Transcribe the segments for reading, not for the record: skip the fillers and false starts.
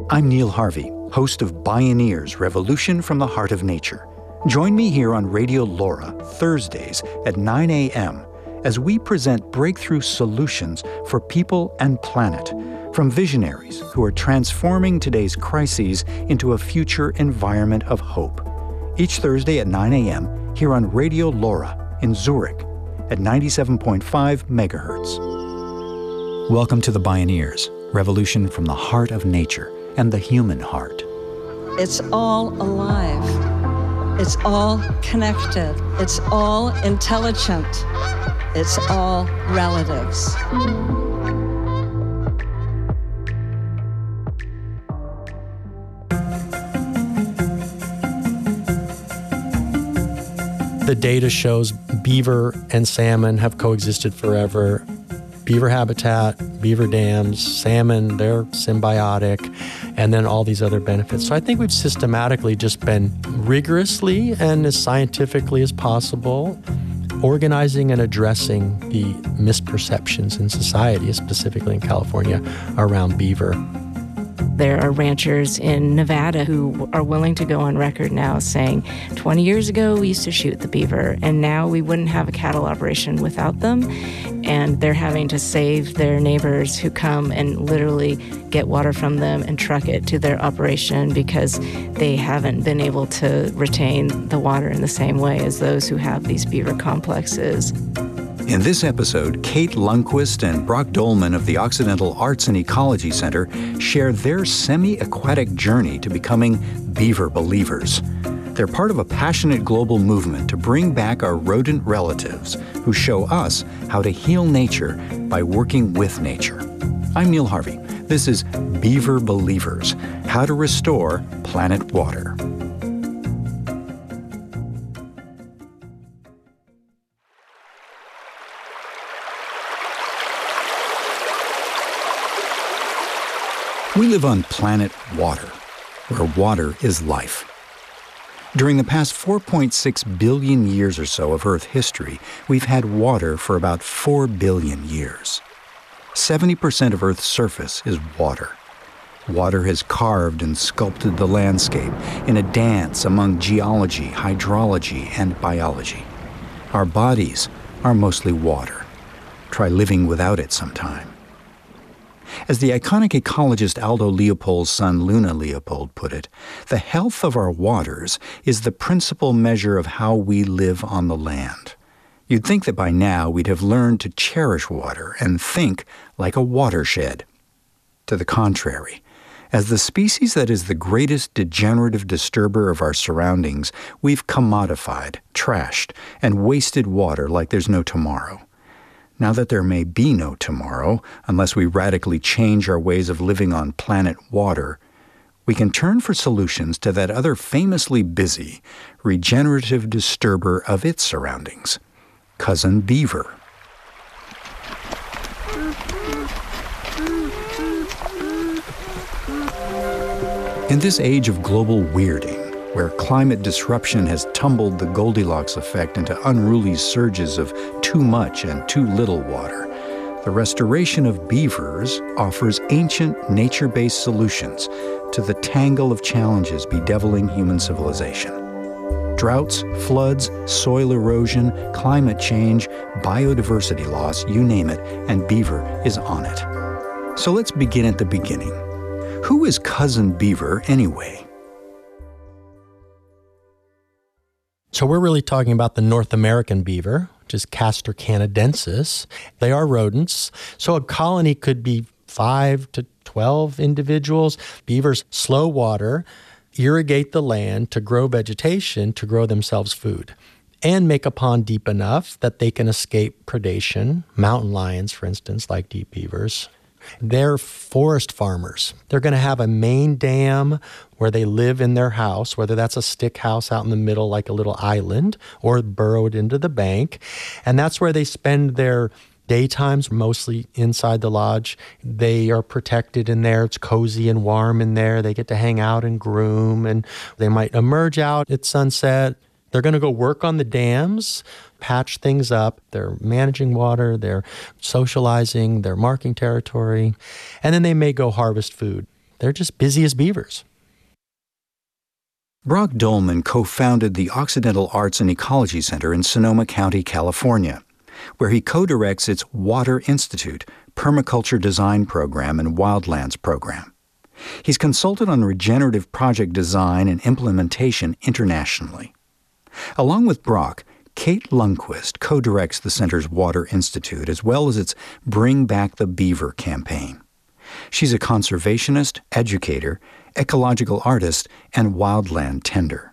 I'm Neil Harvey, host of Bioneers, Revolution from the Heart of Nature. Join me here on Radio LoRa, Thursdays at 9 a.m. as we present breakthrough solutions for people and planet from visionaries who are transforming today's crises into a future environment of hope. Each Thursday at 9 a.m. here on Radio LoRa in Zurich at 97.5 megahertz. Welcome to the Bioneers, Revolution from the Heart of Nature and the human heart. It's all alive. It's all connected. It's all intelligent. It's all relatives. The data shows beaver and salmon have coexisted forever. Beaver habitat, beaver dams, salmon, they're symbiotic, and then all these other benefits. So I think we've systematically just been rigorously and as scientifically as possible organizing and addressing the misperceptions in society, specifically in California, around beaver. There are ranchers in Nevada who are willing to go on record now saying, 20 years ago we used to shoot the beaver, and now we wouldn't have a cattle operation without them. And they're having to save their neighbors who come and literally get water from them and truck it to their operation because they haven't been able to retain the water in the same way as those who have these beaver complexes. In this episode, Kate Lundquist and Brock Dolman of the Occidental Arts and Ecology Center share their semi-aquatic journey to becoming beaver believers. They're part of a passionate global movement to bring back our rodent relatives who show us how to heal nature by working with nature. I'm Neil Harvey. This is Beaver Believers, How to Restore Planet Water. We live on planet water, where water is life. During the past 4.6 billion years or so of Earth history, we've had water for about 4 billion years. 70% of Earth's surface is water. Water has carved and sculpted the landscape in a dance among geology, hydrology, and biology. Our bodies are mostly water. Try living without it sometime. As the iconic ecologist Aldo Leopold's son Luna Leopold put it, the health of our waters is the principal measure of how we live on the land. You'd think that by now we'd have learned to cherish water and think like a watershed. To the contrary, as the species that is the greatest degenerative disturber of our surroundings, we've commodified, trashed, and wasted water like there's no tomorrow. Now that there may be no tomorrow, unless we radically change our ways of living on planet water, we can turn for solutions to that other famously busy, regenerative disturber of its surroundings, cousin beaver. In this age of global weirding, where climate disruption has tumbled the Goldilocks effect into unruly surges of too much and too little water, the restoration of beavers offers ancient nature-based solutions to the tangle of challenges bedeviling human civilization. Droughts, floods, soil erosion, climate change, biodiversity loss, you name it, and beaver is on it. So let's begin at the beginning. Who is cousin beaver anyway? So we're really talking about the North American beaver, which is Castor canadensis. They are rodents. So a colony could be 5 to 12 individuals. Beavers slow water, irrigate the land to grow vegetation, to grow themselves food, and make a pond deep enough that they can escape predation. Mountain lions, for instance, like deep beavers. They're forest farmers. They're going to have a main dam where they live in their house, whether that's a stick house out in the middle like a little island or burrowed into the bank. And that's where they spend their daytimes, mostly inside the lodge. They are protected in there. It's cozy and warm in there. They get to hang out and groom, and they might emerge out at sunset. They're going to go work on the dams, patch things up. They're managing water, they're socializing, they're marking territory, and then they may go harvest food. they're just busy as beavers. Brock Dolman co-founded the Occidental Arts and Ecology Center in Sonoma County, California, where he co-directs its Water Institute, Permaculture Design Program, and Wildlands Program. He's consulted on regenerative project design and implementation internationally. Along with Brock, Kate Lundquist co-directs the center's Water Institute as well as its Bring Back the Beaver campaign. She's a conservationist, educator, ecological artist, and wildland tender.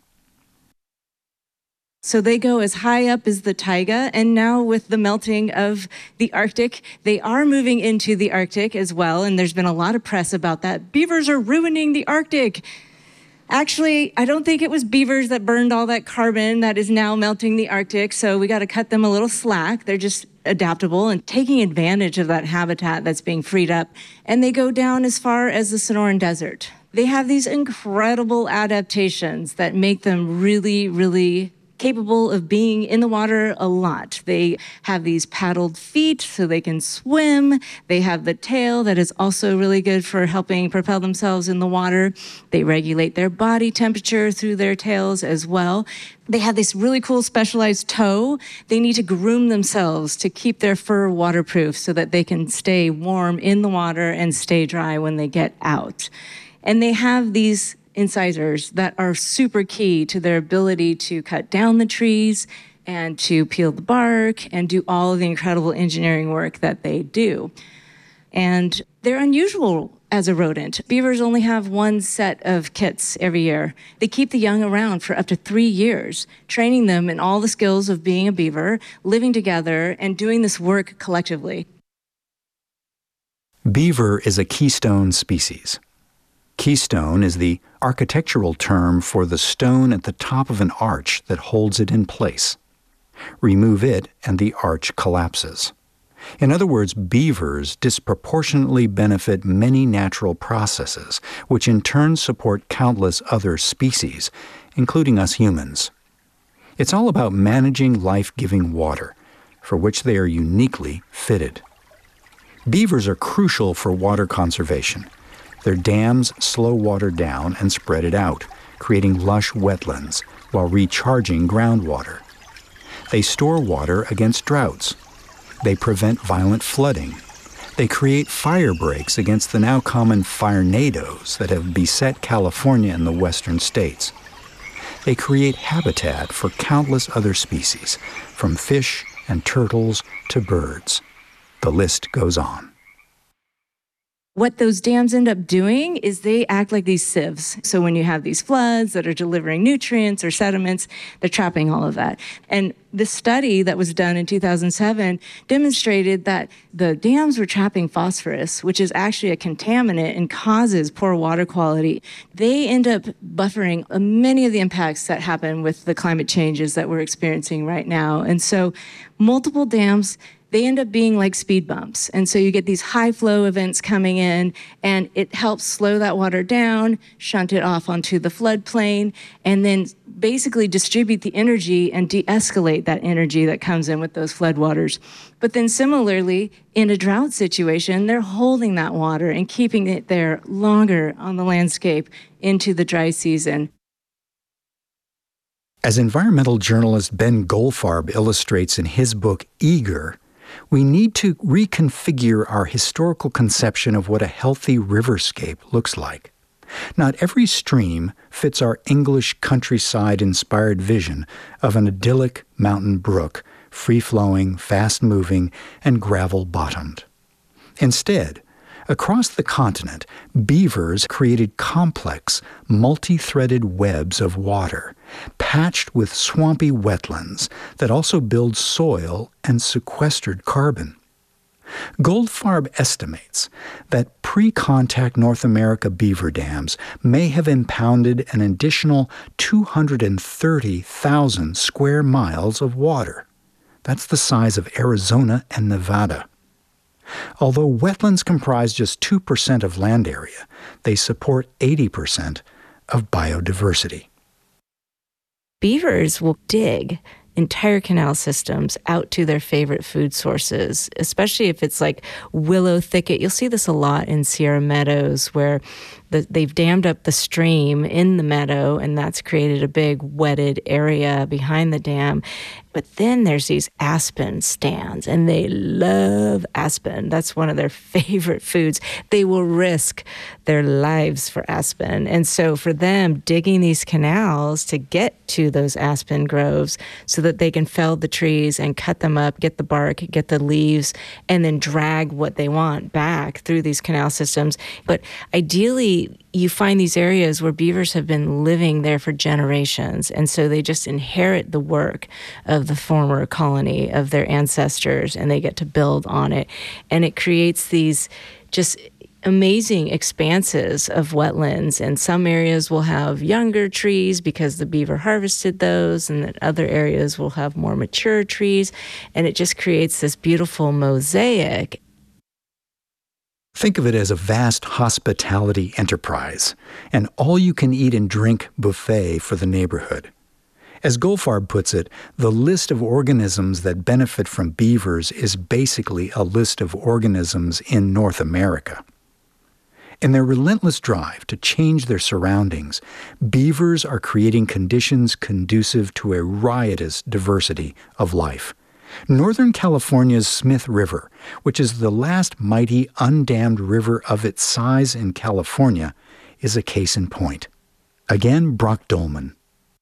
So they go as high up as the taiga, and now with the melting of the Arctic, they are moving into the Arctic as well, and there's been a lot of press about that. Beavers are ruining the Arctic. Actually, I don't think it was beavers that burned all that carbon that is now melting the Arctic, so we got to cut them a little slack. They're just adaptable and taking advantage of that habitat that's being freed up, and they go down as far as the Sonoran Desert. They have these incredible adaptations that make them really, really capable of being in the water a lot. They have these paddled feet so they can swim. They have the tail that is also really good for helping propel themselves in the water. They regulate their body temperature through their tails as well. They have this really cool specialized toe. They need to groom themselves to keep their fur waterproof so that they can stay warm in the water and stay dry when they get out. And they have these incisors that are super key to their ability to cut down the trees and to peel the bark and do all of the incredible engineering work that they do. And they're unusual as a rodent. Beavers only have one set of kits every year. They keep the young around for up to 3 years, training them in all the skills of being a beaver, living together, and doing this work collectively. Beaver is a keystone species. Keystone is the architectural term for the stone at the top of an arch that holds it in place. Remove it and the arch collapses. In other words, beavers disproportionately benefit many natural processes, which in turn support countless other species, including us humans. It's all about managing life-giving water, for which they are uniquely fitted. Beavers are crucial for water conservation. Their dams slow water down and spread it out, creating lush wetlands while recharging groundwater. They store water against droughts. They prevent violent flooding. They create fire breaks against the now common firenadoes that have beset California and the western states. They create habitat for countless other species, from fish and turtles to birds. The list goes on. What those dams end up doing is they act like these sieves. So when you have these floods that are delivering nutrients or sediments, they're trapping all of that. And the study that was done in 2007 demonstrated that the dams were trapping phosphorus, which is actually a contaminant and causes poor water quality. They end up buffering many of the impacts that happen with the climate changes that we're experiencing right now. And so multiple dams, they end up being like speed bumps. And so you get these high flow events coming in, and it helps slow that water down, shunt it off onto the floodplain, and then basically distribute the energy and de-escalate that energy that comes in with those floodwaters. But then similarly, in a drought situation, they're holding that water and keeping it there longer on the landscape into the dry season. As environmental journalist Ben Goldfarb illustrates in his book, Eager, we need to reconfigure our historical conception of what a healthy riverscape looks like. Not every stream fits our English countryside-inspired vision of an idyllic mountain brook, free-flowing, fast-moving, and gravel-bottomed. Instead, across the continent, beavers created complex, multi-threaded webs of water, patched with swampy wetlands that also build soil and sequestered carbon. Goldfarb estimates that pre-contact North America beaver dams may have impounded an additional 230,000 square miles of water. That's the size of Arizona and Nevada. Although wetlands comprise just 2% of land area, they support 80% of biodiversity. Beavers will dig entire canal systems out to their favorite food sources, especially if it's like willow thicket. You'll see this a lot in Sierra Meadows, where they've dammed up the stream in the meadow, and that's created a big wetted area behind the dam. But then there's these aspen stands, and they love aspen. That's one of their favorite foods. They will risk their lives for aspen. And so for them, digging these canals to get to those aspen groves so that they can fell the trees and cut them up, get the bark, get the leaves, and then drag what they want back through these canal systems. But ideally, you find these areas where beavers have been living there for generations, and so they just inherit the work of the former colony of their ancestors, and they get to build on it. And it creates these just amazing expanses of wetlands, and some areas will have younger trees because the beaver harvested those, and then other areas will have more mature trees, and it just creates this beautiful mosaic. Think of it as a vast hospitality enterprise, an all-you-can-eat and drink buffet for the neighborhood. As Goldfarb puts it, the list of organisms that benefit from beavers is basically a list of organisms in North America. In their relentless drive to change their surroundings, beavers are creating conditions conducive to a riotous diversity of life. Northern California's Smith River, which is the last mighty undammed river of its size in California, is a case in point. Again, Brock Dolman.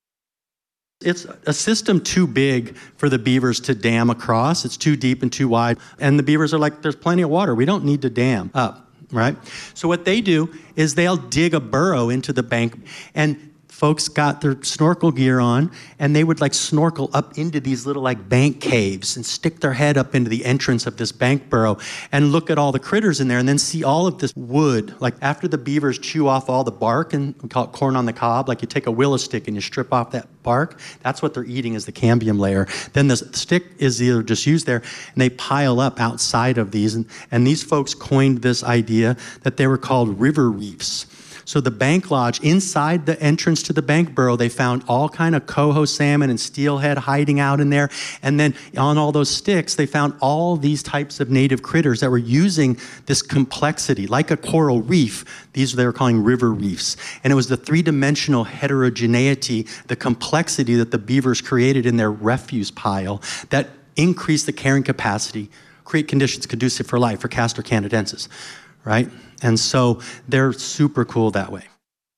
It's a system too big for the beavers to dam across. It's too deep and too wide. And the beavers are like, there's plenty of water. We don't need to dam up, right? So what they do is they'll dig a burrow into the bank, and folks got their snorkel gear on, and they would snorkel up into these little bank caves and stick their head up into the entrance of this bank burrow and look at all the critters in there, and then see all of this wood. After the beavers chew off all the bark, and we call it corn on the cob, you take a willow stick and you strip off that bark, that's what they're eating, is the cambium layer. Then the stick is either just used there, and they pile up outside of these, and these folks coined this idea that they were called river reefs. So the bank lodge, inside the entrance to the bank burrow, they found all kind of coho salmon and steelhead hiding out in there. And then on all those sticks, they found all these types of native critters that were using this complexity, like a coral reef. These they were calling river reefs. And it was the three-dimensional heterogeneity, the complexity that the beavers created in their refuse pile that increased the carrying capacity, create conditions conducive for life for Castor canadensis, right? And so they're super cool that way.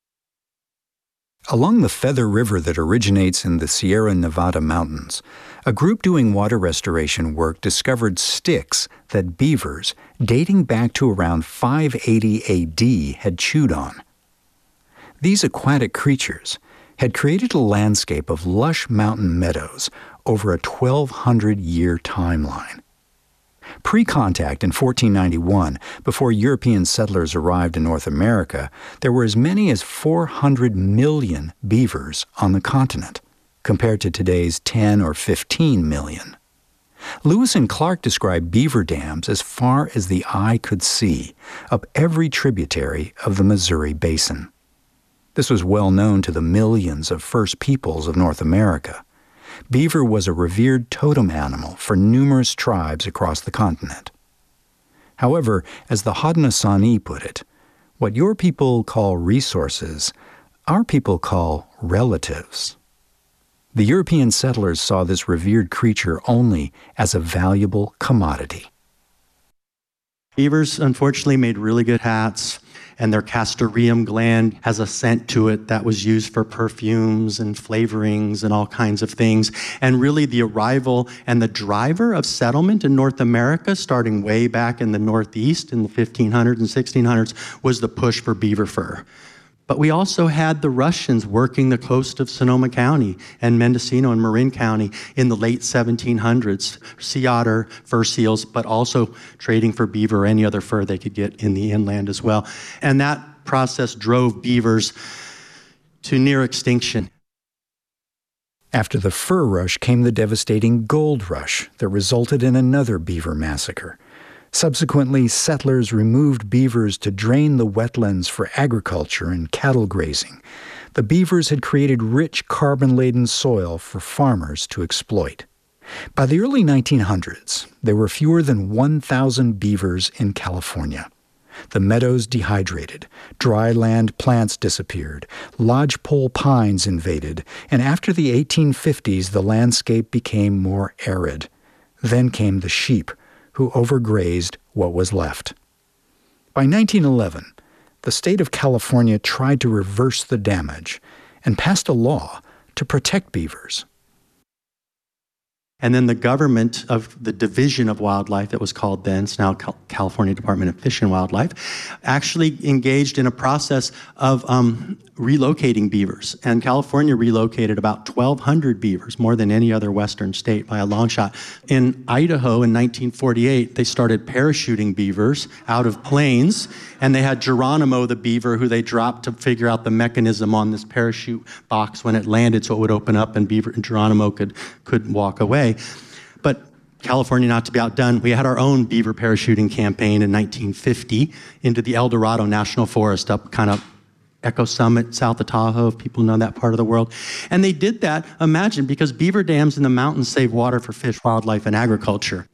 Along the Feather River that originates in the Sierra Nevada mountains, a group doing water restoration work discovered sticks that beavers, dating back to around 580 AD, had chewed on. These aquatic creatures had created a landscape of lush mountain meadows over a 1,200-year timeline. Pre-contact in 1491, before European settlers arrived in North America, there were as many as 400 million beavers on the continent, compared to today's 10 or 15 million. Lewis and Clark described beaver dams as far as the eye could see, up every tributary of the Missouri Basin. This was well known to the millions of First Peoples of North America. Beaver was a revered totem animal for numerous tribes across the continent. However, as the Haudenosaunee put it, what your people call resources, our people call relatives. The European settlers saw this revered creature only as a valuable commodity. Beavers, unfortunately, made really good hats, and their castoreum gland has a scent to it that was used for perfumes and flavorings and all kinds of things. And really the arrival and the driver of settlement in North America, starting way back in the Northeast in the 1500s and 1600s, was the push for beaver fur. But we also had the Russians working the coast of Sonoma County and Mendocino and Marin County in the late 1700s, sea otter, fur seals, but also trading for beaver or any other fur they could get in the inland as well. And that process drove beavers to near extinction. After the fur rush came the devastating gold rush that resulted in another beaver massacre. Subsequently, settlers removed beavers to drain the wetlands for agriculture and cattle grazing. The beavers had created rich carbon-laden soil for farmers to exploit. By the early 1900s, there were fewer than 1,000 beavers in California. The meadows dehydrated, dry land plants disappeared, lodgepole pines invaded, and after the 1850s the landscape became more arid. Then came the sheep, who overgrazed what was left. By 1911, the state of California tried to reverse the damage and passed a law to protect beavers. And then the government of the Division of Wildlife, that was called then, it's now California Department of Fish and Wildlife, actually engaged in a process of relocating beavers. And California relocated about 1,200 beavers, more than any other western state by a long shot. In Idaho in 1948, they started parachuting beavers out of planes, and they had Geronimo the beaver, who they dropped to figure out the mechanism on this parachute box when it landed so it would open up and Geronimo could walk away. But California, not to be outdone, we had our own beaver parachuting campaign in 1950 into the El Dorado National Forest up kind of Echo Summit, south of Tahoe, if people know that part of the world. And they did that, imagine, because beaver dams in the mountains save water for fish, wildlife, and agriculture.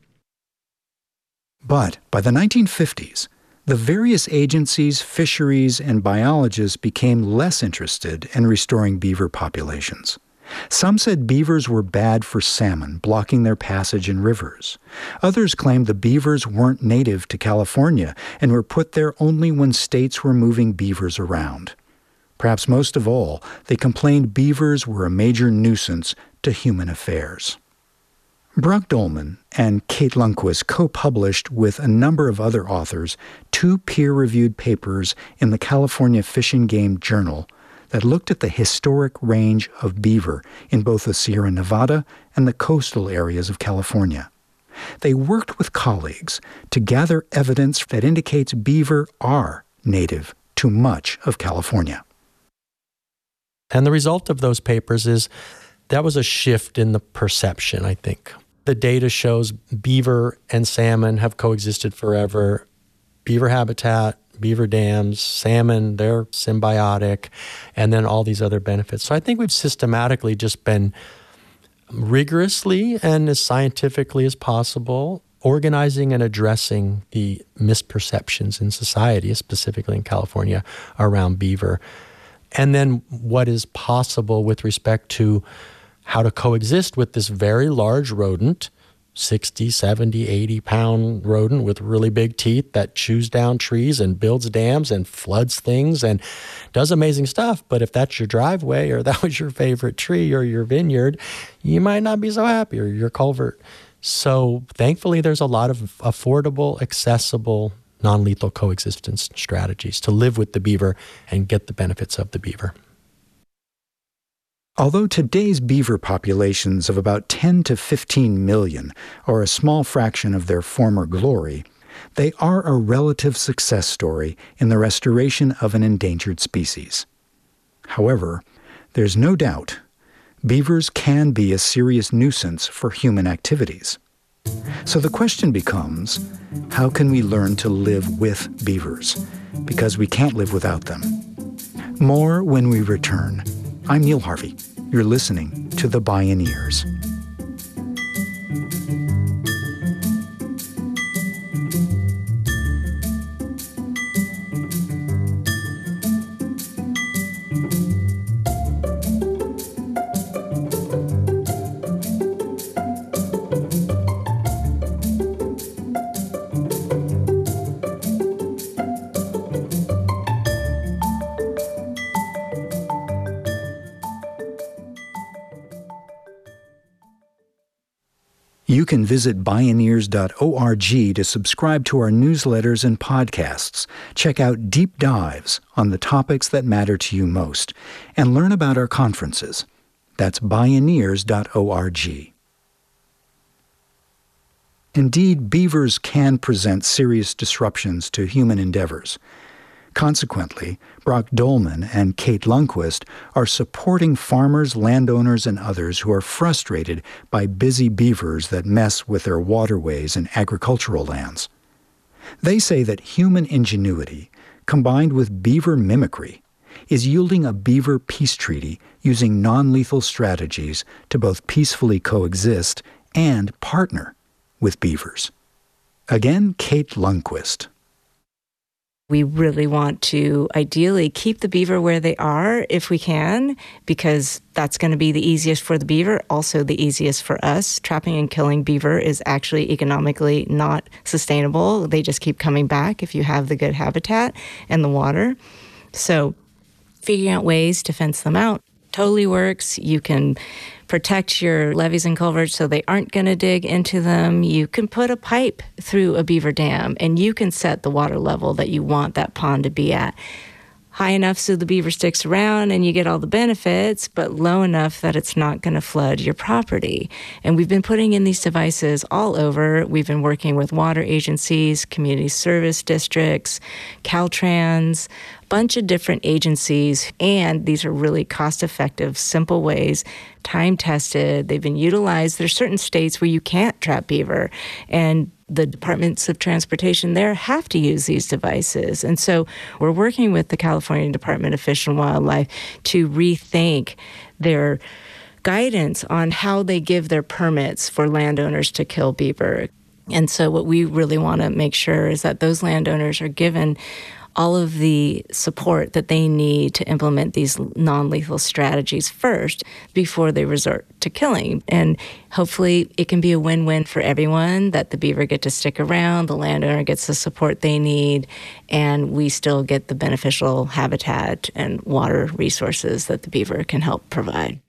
But by the 1950s, the various agencies, fisheries, and biologists became less interested in restoring beaver populations. Some said beavers were bad for salmon, blocking their passage in rivers. Others claimed the beavers weren't native to California and were put there only when states were moving beavers around. Perhaps most of all, they complained beavers were a major nuisance to human affairs. Brock Dolman and Kate Lundquist co-published with a number of other authors 2 peer-reviewed papers in the California Fish and Game Journal that looked at the historic range of beaver in both the Sierra Nevada and the coastal areas of California. They worked with colleagues to gather evidence that indicates beaver are native to much of California. And the result of those papers is that was a shift in the perception, I think. The data shows beaver and salmon have coexisted forever. Beaver habitat, beaver dams, salmon, they're symbiotic, and then all these other benefits. So I think we've systematically just been rigorously and as scientifically as possible organizing and addressing the misperceptions in society, specifically in California, around beaver. And then what is possible with respect to how to coexist with this very large rodent, 60, 70, 80-pound rodent with really big teeth that chews down trees and builds dams and floods things and does amazing stuff. But if that's your driveway or that was your favorite tree or your vineyard, you might not be so happy, or your culvert. So thankfully, there's a lot of affordable, accessible, non-lethal coexistence strategies to live with the beaver and get the benefits of the beaver. Although today's beaver populations of about 10 to 15 million are a small fraction of their former glory, they are a relative success story in the restoration of an endangered species. However, there's no doubt beavers can be a serious nuisance for human activities. So the question becomes, how can we learn to live with beavers? Because we can't live without them. More when we return. I'm Neil Harvey. You're listening to The Bioneers. You can visit Bioneers.org to subscribe to our newsletters and podcasts, check out deep dives on the topics that matter to you most, and learn about our conferences. That's Bioneers.org. Indeed, beavers can present serious disruptions to human endeavors. Consequently, Brock Dolman and Kate Lundquist are supporting farmers, landowners, and others who are frustrated by busy beavers that mess with their waterways and agricultural lands. They say that human ingenuity, combined with beaver mimicry, is yielding a beaver peace treaty using non-lethal strategies to both peacefully coexist and partner with beavers. Again, Kate Lundquist. We really want to ideally keep the beaver where they are if we can, because that's going to be the easiest for the beaver, also the easiest for us. Trapping and killing beaver is actually economically not sustainable. They just keep coming back if you have the good habitat and the water. So figuring out ways to fence them out totally works. You can protect your levees and culverts so they aren't going to dig into them. You can put a pipe through a beaver dam, and you can set the water level that you want that pond to be at. High enough so the beaver sticks around and you get all the benefits, but low enough that it's not going to flood your property. And we've been putting in these devices all over. We've been working with water agencies, community service districts, Caltrans, a bunch of different agencies. And these are really cost-effective, simple ways, time-tested. They've been utilized. There's certain states where you can't trap beaver, and the departments of transportation there have to use these devices. And so we're working with the California Department of Fish and Wildlife to rethink their guidance on how they give their permits for landowners to kill beaver. And so what we really want to make sure is that those landowners are given all of the support that they need to implement these non-lethal strategies first before they resort to killing. And hopefully it can be a win-win for everyone, that the beaver get to stick around, the landowner gets the support they need, and we still get the beneficial habitat and water resources that the beaver can help provide.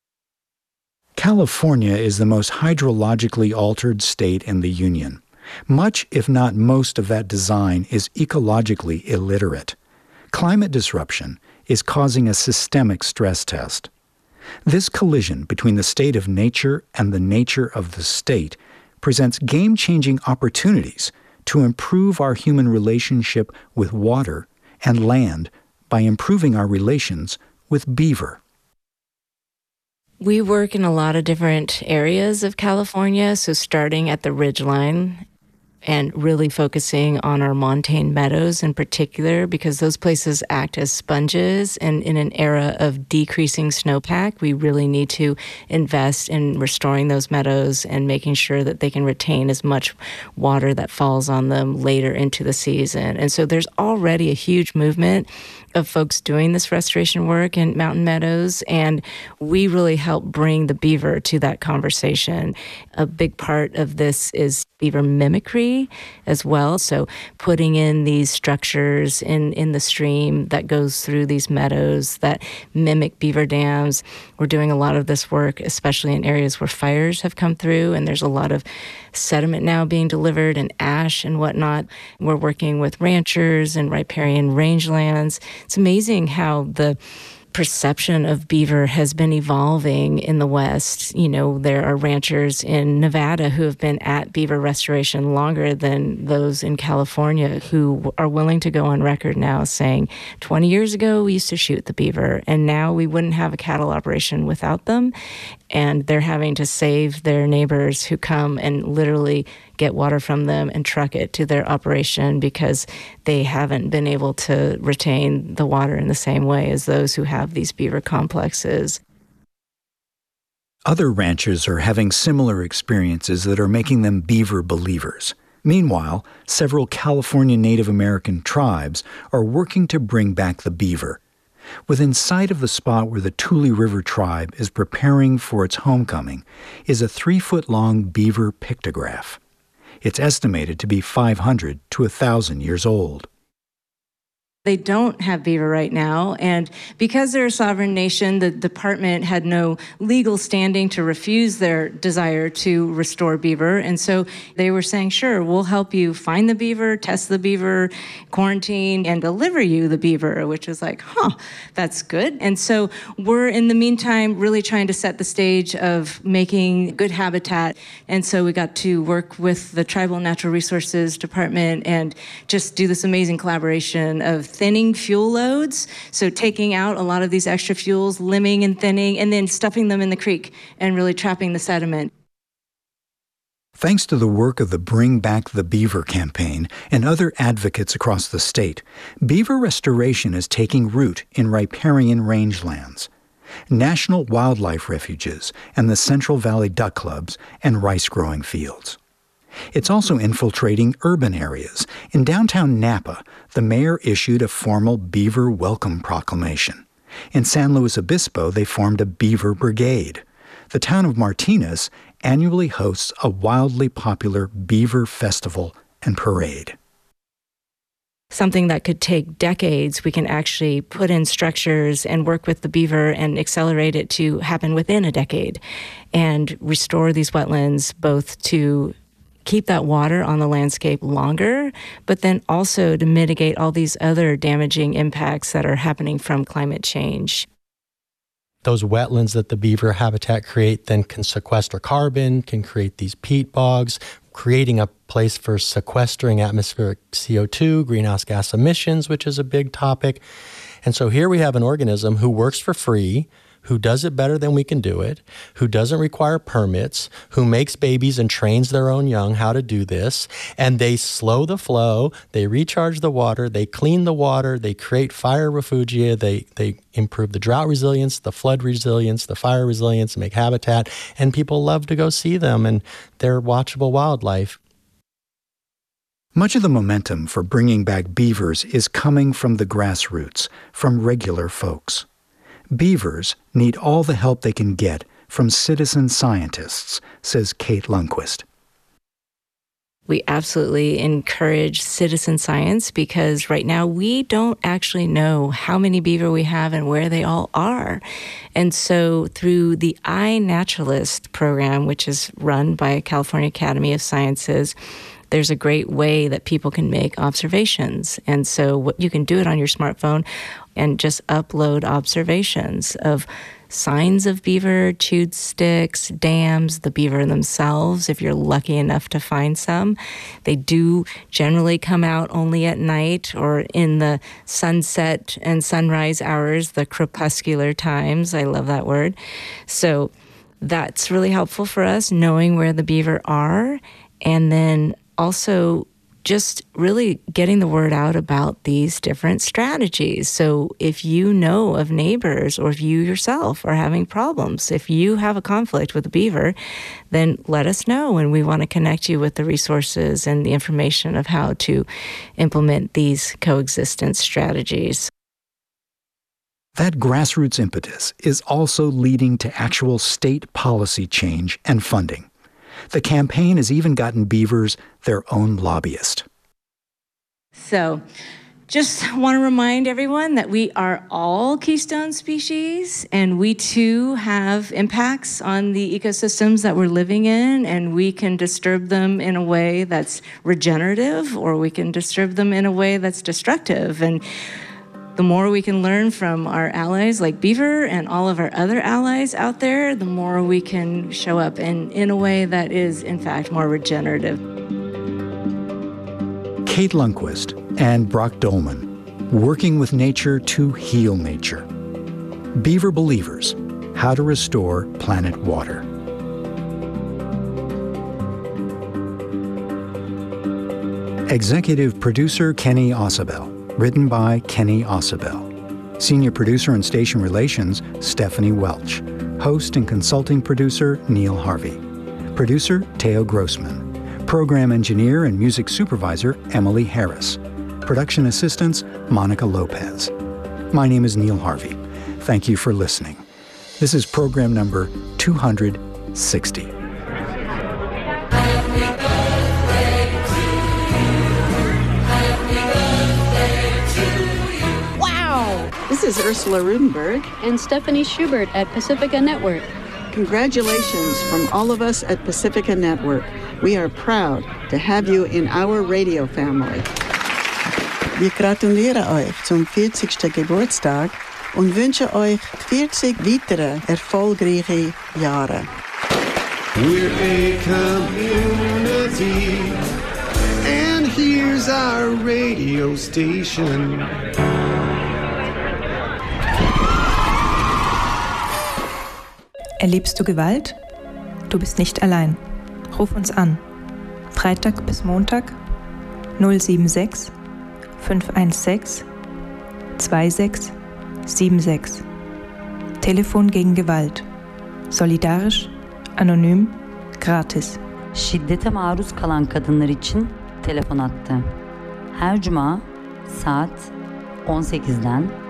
California is the most hydrologically altered state in the Union. Much, if not most, of that design is ecologically illiterate. Climate disruption is causing a systemic stress test. This collision between the state of nature and the nature of the state presents game-changing opportunities to improve our human relationship with water and land by improving our relations with beaver. We work in a lot of different areas of California, so starting at the ridgeline and really focusing on our montane meadows in particular, because those places act as sponges. And in an era of decreasing snowpack, we really need to invest in restoring those meadows and making sure that they can retain as much water that falls on them later into the season. And so there's already a huge movement of folks doing this restoration work in mountain meadows, and we really help bring the beaver to that conversation. A big part of this is beaver mimicry as well, so putting in these structures in the stream that goes through these meadows that mimic beaver dams. We're doing a lot of this work, especially in areas where fires have come through, and there's a lot of sediment now being delivered and ash and whatnot. We're working with ranchers and riparian rangelands. It's amazing how the perception of beaver has been evolving in the West. You know, there are ranchers in Nevada who have been at beaver restoration longer than those in California, who are willing to go on record now saying, 20 years ago, we used to shoot the beaver, and now we wouldn't have a cattle operation without them. And they're having to save their neighbors who come and literally get water from them and truck it to their operation because they haven't been able to retain the water in the same way as those who have these beaver complexes. Other ranchers are having similar experiences that are making them beaver believers. Meanwhile, several California Native American tribes are working to bring back the beaver. Within sight of the spot where the Tule River tribe is preparing for its homecoming is a 3-foot-long beaver pictograph. It's estimated to be 500 to 1,000 years old. They don't have beaver right now, and because they're a sovereign nation, the department had no legal standing to refuse their desire to restore beaver, and so they were saying, sure, we'll help you find the beaver, test the beaver, quarantine, and deliver you the beaver, which is like, that's good. And so we're, in the meantime, really trying to set the stage of making good habitat, and so we got to work with the Tribal Natural Resources Department and just do this amazing collaboration of thinning fuel loads, so taking out a lot of these extra fuels, limbing and thinning, and then stuffing them in the creek and really trapping the sediment. Thanks to the work of the Bring Back the Beaver campaign and other advocates across the state, beaver restoration is taking root in riparian rangelands. National wildlife refuges and the Central Valley Duck Clubs and rice-growing fields. It's also infiltrating urban areas. In downtown Napa, the mayor issued a formal beaver welcome proclamation. In San Luis Obispo, they formed a beaver brigade. The town of Martinez annually hosts a wildly popular beaver festival and parade. Something that could take decades, we can actually put in structures and work with the beaver and accelerate it to happen within a decade and restore these wetlands, both to keep that water on the landscape longer, but then also to mitigate all these other damaging impacts that are happening from climate change. Those wetlands that the beaver habitat create then can sequester carbon, can create these peat bogs, creating a place for sequestering atmospheric CO2, greenhouse gas emissions, which is a big topic. And so here we have an organism who works for free, who does it better than we can do it, who doesn't require permits, who makes babies and trains their own young how to do this, and they slow the flow, they recharge the water, they clean the water, they create fire refugia, they improve the drought resilience, the flood resilience, the fire resilience, make habitat, and people love to go see them, and they're watchable wildlife. Much of the momentum for bringing back beavers is coming from the grassroots, from regular folks. Beavers need all the help they can get from citizen scientists, says Kate Lundquist. We absolutely encourage citizen science because right now we don't actually know how many beaver we have and where they all are. And so through the iNaturalist program, which is run by California Academy of Sciences, there's a great way that people can make observations. And so you can do it on your smartphone and just upload observations of signs of beaver, chewed sticks, dams, the beaver themselves, if you're lucky enough to find some. They do generally come out only at night or in the sunset and sunrise hours, the crepuscular times. I love that word. So that's really helpful for us, knowing where the beaver are, and then also just really getting the word out about these different strategies. So if you know of neighbors or if you yourself are having problems, if you have a conflict with a beaver, then let us know, and we want to connect you with the resources and the information of how to implement these coexistence strategies. That grassroots impetus is also leading to actual state policy change and funding. The campaign has even gotten beavers their own lobbyist. So, just want to remind everyone that we are all keystone species, and we too have impacts on the ecosystems that we're living in, and we can disturb them in a way that's regenerative, or we can disturb them in a way that's destructive. And the more we can learn from our allies like beaver and all of our other allies out there, the more we can show up in a way that is, in fact, more regenerative. Kate Lundquist and Brock Dolman, working with nature to heal nature. Beaver Believers, How to Restore Planet Water. Executive producer Kenny Ausubel. Written by Kenny Ausubel. Senior producer and station relations, Stephanie Welch. Host and consulting producer, Neil Harvey. Producer, Theo Grossman. Program engineer and music supervisor, Emily Harris. Production assistants, Monica Lopez. My name is Neil Harvey. Thank you for listening. This is program number 260. This is Ursula Rudenberg and Stephanie Schubert at Pacifica Network. Congratulations from all of us at Pacifica Network. We are proud to have you in our radio family. Wir gratulieren euch zum 40. Geburtstag und wünschen euch 40 weitere erfolgreiche Jahre. We're a community, and here's our radio station. Erlebst du Gewalt? Du bist nicht allein. Ruf uns an. Freitag bis Montag 076 516 2676. Telefon gegen Gewalt. Solidarisch, anonym, gratis. şiddete maruz kalan kadınlar için telefon hattı. Her cuma saat 18'den